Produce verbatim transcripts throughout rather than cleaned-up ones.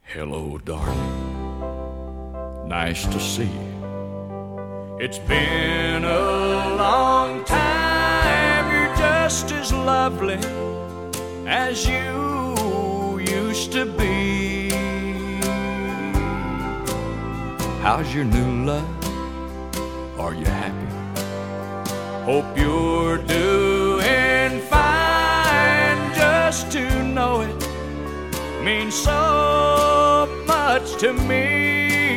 Hello, darling. Nice to see you. It's been a long time. You're just as lovely as you used to be. How's your new love? Are you happy? Hope you're doing fine. Just to know it means so much to me.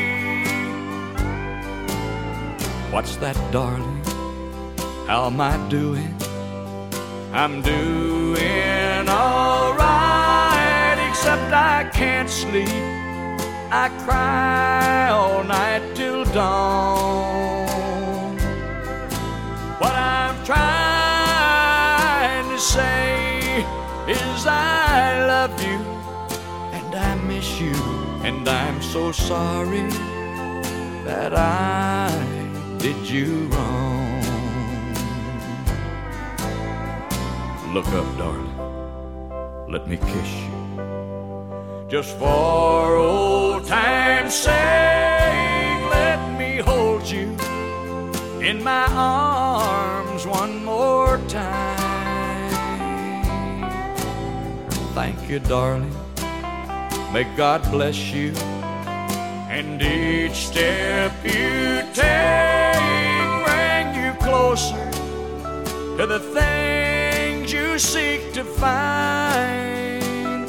What's that, darling? How am I doing? I'm doing all right, except I can't sleep. I cry all night till dawn. What I'm trying to say is I love you and I miss you, and I'm so sorry that I did you wrong. Look up, darling, let me kiss you, just for old time's sake. Let me hold you in my arms one more time. Thank you, darling, may God bless you, and each step you take bring you closer to the things you seek to find.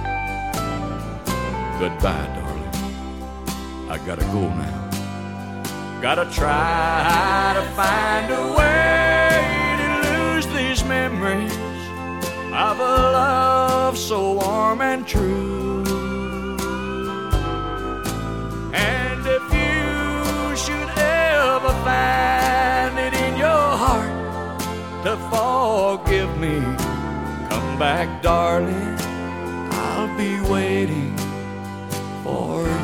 Goodbye, darling, I gotta go now. Gotta try to find a way to lose these memories of a love so warm and true. And if you should ever find it in your heart to forgive me, come back, darling, I'll be waiting for you.